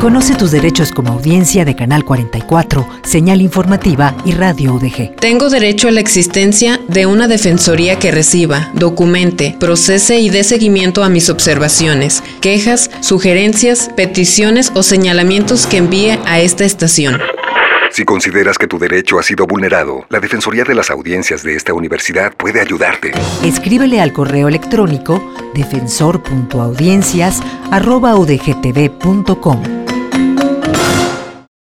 Conoce tus derechos como audiencia de Canal 44, Señal Informativa y Radio UDG. Tengo derecho a la existencia de una defensoría que reciba, documente, procese y dé seguimiento a mis observaciones, quejas, sugerencias, peticiones o señalamientos que envíe a esta estación. Si consideras que tu derecho ha sido vulnerado, la Defensoría de las Audiencias de esta universidad puede ayudarte. Escríbele al correo electrónico defensor.audiencias@udgtv.com.